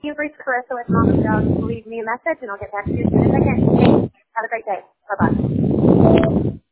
You've reached Carissa with Mama Dog. Leave me a message, and I'll get back to you as soon as I can. Thanks. Have a great day. Bye-bye.